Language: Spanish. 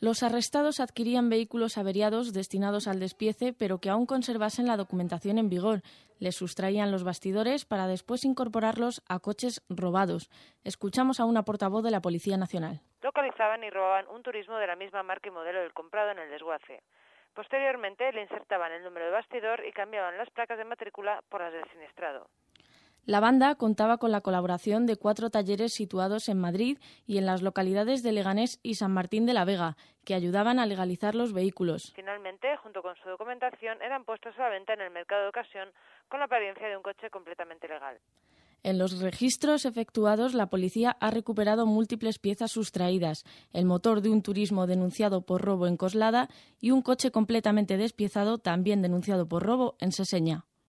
Los arrestados adquirían vehículos averiados destinados al despiece, pero que aún conservasen la documentación en vigor. Les sustraían los bastidores para después incorporarlos a coches robados. Escuchamos a una portavoz de la Policía Nacional. Localizaban y robaban un turismo de la misma marca y modelo del comprado en el desguace. Posteriormente le insertaban el número de bastidor y cambiaban las placas de matrícula por las del siniestrado. La banda contaba con la colaboración de 4 talleres situados en Madrid y en las localidades de Leganés y San Martín de la Vega, que ayudaban a legalizar los vehículos. Finalmente, junto con su documentación, eran puestos a la venta en el mercado de ocasión con la apariencia de un coche completamente legal. En los registros efectuados, la policía ha recuperado múltiples piezas sustraídas, el motor de un turismo denunciado por robo en Coslada y un coche completamente despiezado también denunciado por robo en Seseña.